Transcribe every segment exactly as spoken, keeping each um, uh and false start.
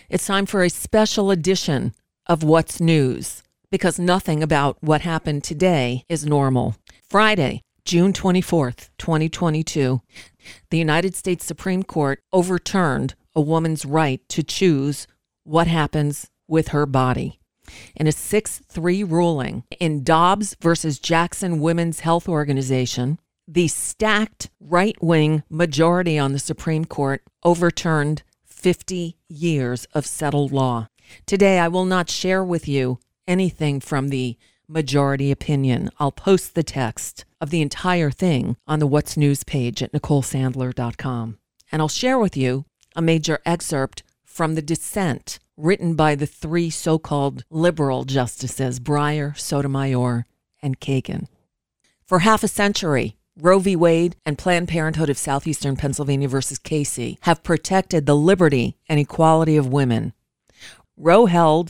It's time for a special edition of What's News, because nothing about what happened today is normal. Friday, June twenty-fourth, twenty twenty-two, the United States Supreme Court overturned a woman's right to choose what happens with her body. In a six three ruling in Dobbs versus Jackson Women's Health Organization, the stacked right-wing majority on the Supreme Court overturned fifty years of settled law. Today, I will not share with you anything from the majority opinion. I'll post the text of the entire thing on the What's News page at nicole sandler dot com. And I'll share with you a major excerpt from the dissent written by the three so-called liberal justices, Breyer, Sotomayor, and Kagan. For half a century, Roe v. Wade and Planned Parenthood of Southeastern Pennsylvania versus Casey have protected the liberty and equality of women. Roe held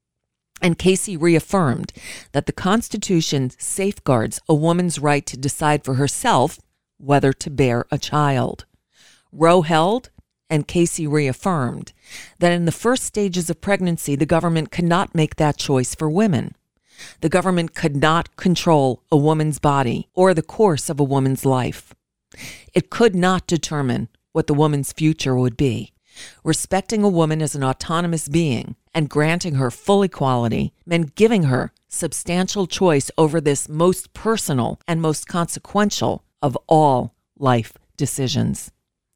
and Casey reaffirmed that the Constitution safeguards a woman's right to decide for herself whether to bear a child. Roe held and Casey reaffirmed that in the first stages of pregnancy, the government cannot make that choice for women. The government could not control a woman's body or the course of a woman's life. It could not determine what the woman's future would be. Respecting a woman as an autonomous being and granting her full equality meant giving her substantial choice over this most personal and most consequential of all life decisions.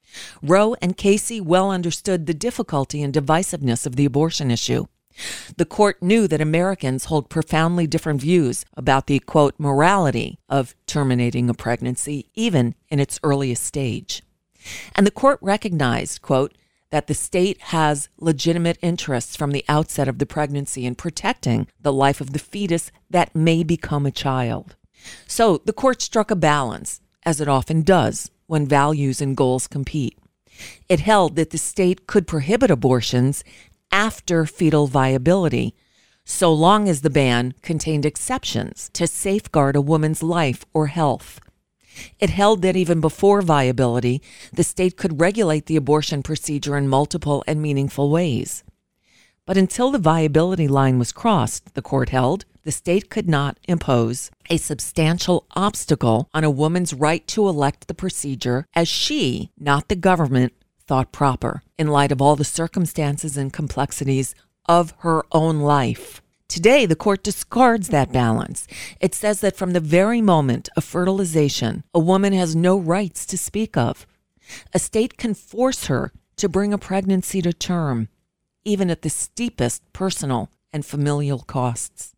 Roe and Casey well understood the difficulty and divisiveness of the abortion issue. The court knew that Americans hold profoundly different views about the, quote, morality of terminating a pregnancy, even in its earliest stage. And the court recognized, quote, that the state has legitimate interests from the outset of the pregnancy in protecting the life of the fetus that may become a child. So the court struck a balance, as it often does when values and goals compete. It held that the state could prohibit abortions after fetal viability, so long as the ban contained exceptions to safeguard a woman's life or health. It held that even before viability, the state could regulate the abortion procedure in multiple and meaningful ways. But until the viability line was crossed, the court held, the state could not impose a substantial obstacle on a woman's right to elect the procedure as she, not the government, thought proper, in light of all the circumstances and complexities of her own life. Today, the court discards that balance. It says that from the very moment of fertilization, a woman has no rights to speak of. A state can force her to bring a pregnancy to term, even at the steepest personal and familial costs.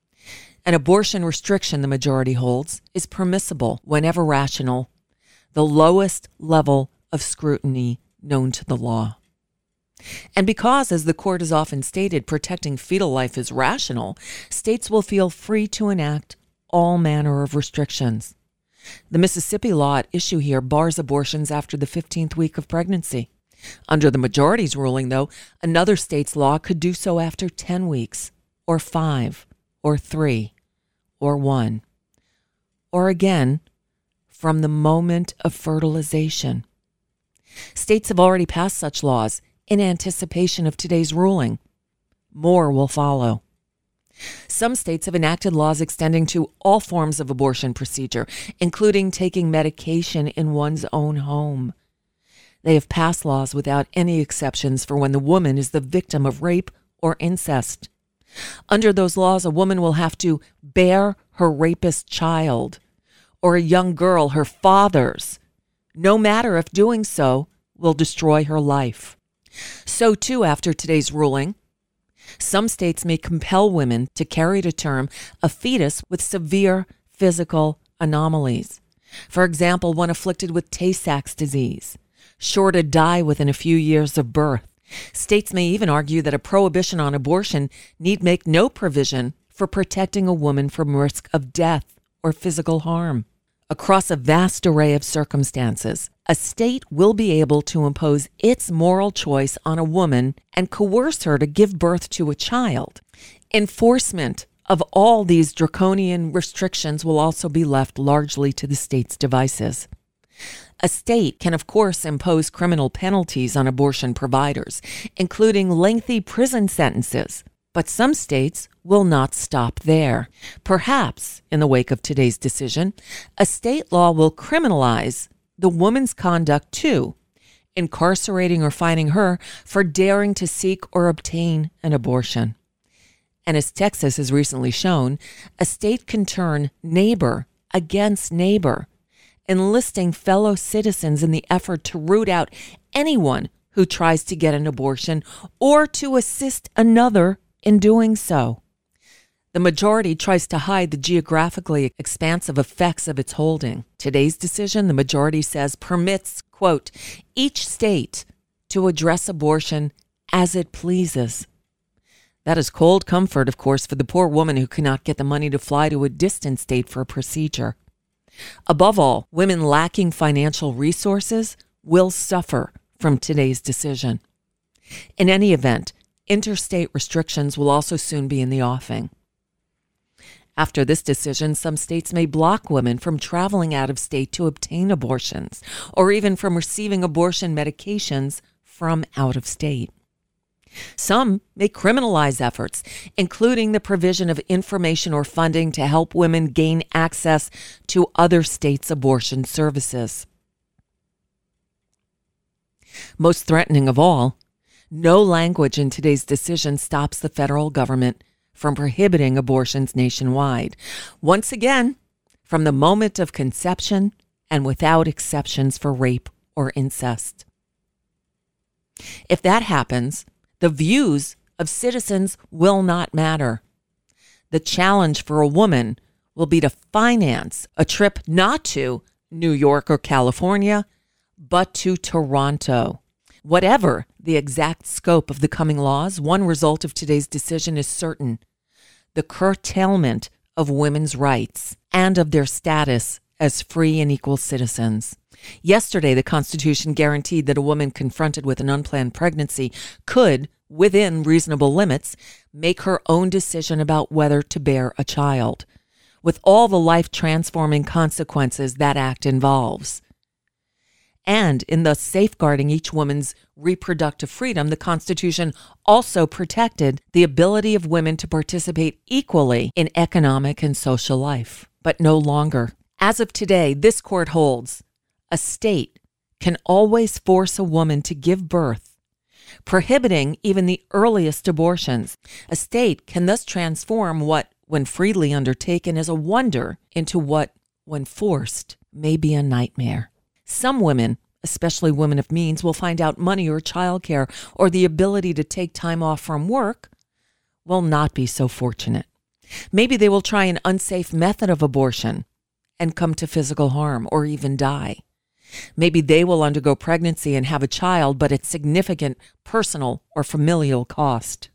An abortion restriction, the majority holds, is permissible whenever rational, the lowest level of scrutiny known to the law. And because, as the court has often stated, protecting fetal life is rational, states will feel free to enact all manner of restrictions. The Mississippi law at issue here bars abortions after the fifteenth week of pregnancy. Under the majority's ruling, though, another state's law could do so after ten weeks, or five, or three, or one, or again, from the moment of fertilization. States have already passed such laws in anticipation of today's ruling. More will follow. Some states have enacted laws extending to all forms of abortion procedure, including taking medication in one's own home. They have passed laws without any exceptions for when the woman is the victim of rape or incest. Under those laws, a woman will have to bear her rapist child, or a young girl her father's, no matter if doing so will destroy her life. So too, after today's ruling, some states may compel women to carry to term a fetus with severe physical anomalies. For example, one afflicted with Tay-Sachs disease, sure to die within a few years of birth. States may even argue that a prohibition on abortion need make no provision for protecting a woman from risk of death or physical harm. Across a vast array of circumstances, a state will be able to impose its moral choice on a woman and coerce her to give birth to a child. Enforcement of all these draconian restrictions will also be left largely to the state's devices. A state can, of course, impose criminal penalties on abortion providers, including lengthy prison sentences. But some states will not stop there. Perhaps, in the wake of today's decision, a state law will criminalize the woman's conduct too, incarcerating or fining her for daring to seek or obtain an abortion. And as Texas has recently shown, a state can turn neighbor against neighbor, enlisting fellow citizens in the effort to root out anyone who tries to get an abortion or to assist another in doing so. The majority tries to hide the geographically expansive effects of its holding. Today's decision, the majority says, permits, quote, each state to address abortion as it pleases. That is cold comfort, of course, for the poor woman who cannot get the money to fly to a distant state for a procedure. Above all, women lacking financial resources will suffer from today's decision. In any event, interstate restrictions will also soon be in the offing. After this decision, some states may block women from traveling out of state to obtain abortions, or even from receiving abortion medications from out of state. Some may criminalize efforts, including the provision of information or funding to help women gain access to other states' abortion services. Most threatening of all, no language in today's decision stops the federal government from prohibiting abortions nationwide. Once again, from the moment of conception and without exceptions for rape or incest. If that happens, the views of citizens will not matter. The challenge for a woman will be to finance a trip not to New York or California, but to Toronto. Whatever the exact scope of the coming laws, one result of today's decision is certain: the curtailment of women's rights and of their status as free and equal citizens. Yesterday, the Constitution guaranteed that a woman confronted with an unplanned pregnancy could, within reasonable limits, make her own decision about whether to bear a child, with all the life-transforming consequences that act involves. And in thus safeguarding each woman's reproductive freedom, the Constitution also protected the ability of women to participate equally in economic and social life, but no longer. As of today, this court holds a state can always force a woman to give birth, prohibiting even the earliest abortions. A state can thus transform what, when freely undertaken, is a wonder into what, when forced, may be a nightmare. Some women, especially women of means, will find out money or childcare or the ability to take time off from work will not be so fortunate. Maybe they will try an unsafe method of abortion and come to physical harm or even die. Maybe they will undergo pregnancy and have a child, but at significant personal or familial cost.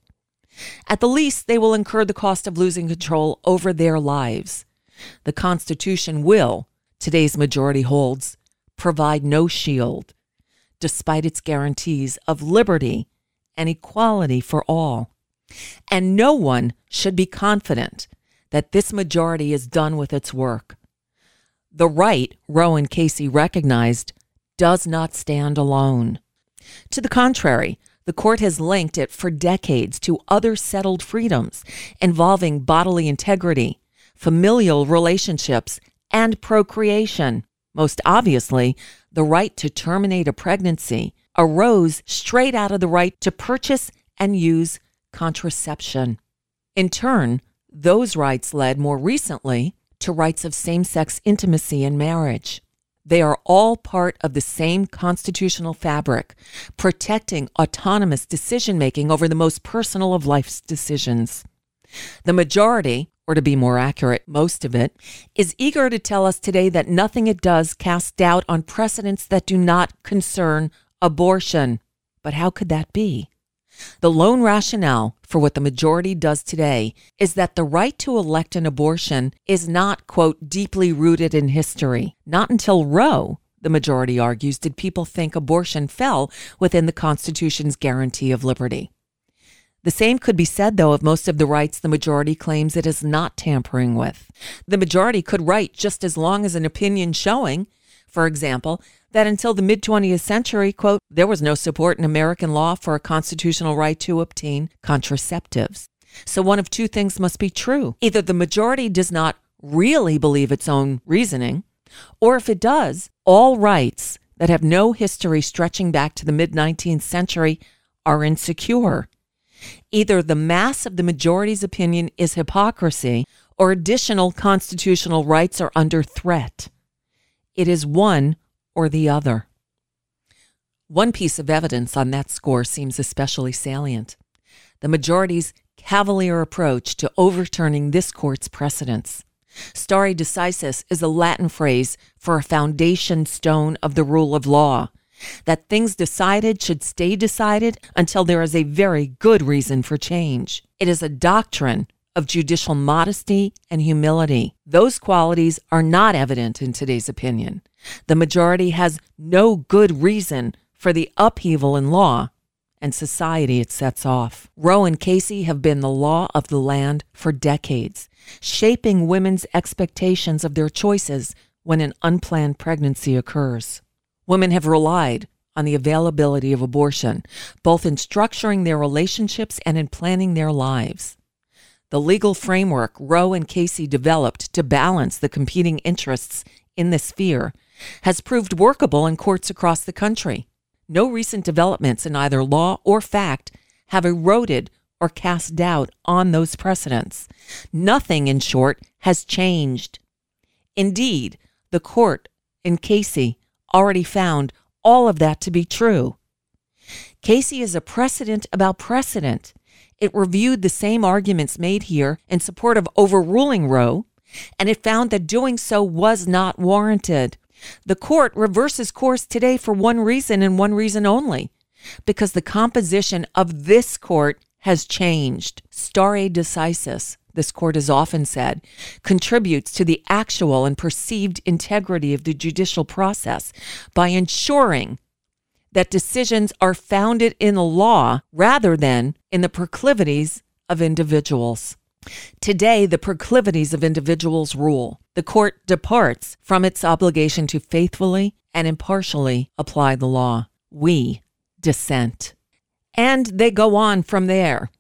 At the least, they will incur the cost of losing control over their lives. The Constitution will, today's majority holds, provide no shield, despite its guarantees of liberty and equality for all. And no one should be confident that this majority is done with its work. The right, Roe and Casey recognized, does not stand alone. To the contrary, the court has linked it for decades to other settled freedoms involving bodily integrity, familial relationships, and procreation. Most obviously, the right to terminate a pregnancy arose straight out of the right to purchase and use contraception. In turn, those rights led more recently to rights of same-sex intimacy and marriage. They are all part of the same constitutional fabric, protecting autonomous decision-making over the most personal of life's decisions. The majority, or to be more accurate, most of it, is eager to tell us today that nothing it does casts doubt on precedents that do not concern abortion. But how could that be? The lone rationale for what the majority does today is that the right to elect an abortion is not, quote, deeply rooted in history. Not until Roe, the majority argues, did people think abortion fell within the Constitution's guarantee of liberty. The same could be said, though, of most of the rights the majority claims it is not tampering with. The majority could write just as long as an opinion showing For example, that until the mid-twentieth century, quote, there was no support in American law for a constitutional right to obtain contraceptives. So one of two things must be true. Either the majority does not really believe its own reasoning, or if it does, all rights that have no history stretching back to the mid-nineteenth century are insecure. Either the mass of the majority's opinion is hypocrisy, or additional constitutional rights are under threat. It is one or the other. One piece of evidence on that score seems especially salient: the majority's cavalier approach to overturning this court's precedents. Stare decisis is a Latin phrase for a foundation stone of the rule of law, that things decided should stay decided until there is a very good reason for change. It is a doctrine of judicial modesty and humility. Those qualities are not evident in today's opinion. The majority has no good reason for the upheaval in law and society it sets off. Roe and Casey have been the law of the land for decades, shaping women's expectations of their choices when an unplanned pregnancy occurs. Women have relied on the availability of abortion, both in structuring their relationships and in planning their lives. The legal framework Roe and Casey developed to balance the competing interests in this sphere has proved workable in courts across the country. No recent developments in either law or fact have eroded or cast doubt on those precedents. Nothing, in short, has changed. Indeed, the court in Casey already found all of that to be true. Casey is a precedent about precedent. It reviewed the same arguments made here in support of overruling Roe, and it found that doing so was not warranted. The court reverses course today for one reason and one reason only, because the composition of this court has changed. Stare decisis, this court has often said, contributes to the actual and perceived integrity of the judicial process by ensuring that decisions are founded in the law rather than in the proclivities of individuals. Today, the proclivities of individuals rule. The court departs from its obligation to faithfully and impartially apply the law. We dissent. And they go on from there,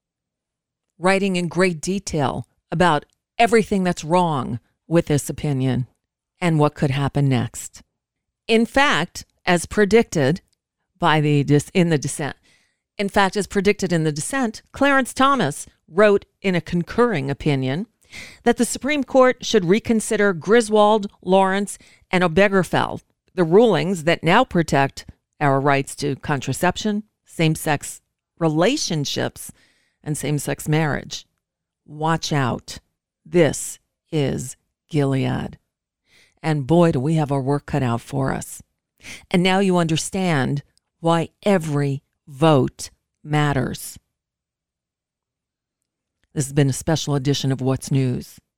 writing in great detail about everything that's wrong with this opinion and what could happen next. In fact, as predicted by the in the dissent, in fact, as predicted in the dissent, Clarence Thomas wrote in a concurring opinion that the Supreme Court should reconsider Griswold, Lawrence, and Obergefell, the rulings that now protect our rights to contraception, same-sex relationships, and same-sex marriage. Watch out. This is Gilead. And boy, do we have our work cut out for us. And now you understand why every vote matters. This has been a special edition of What's News.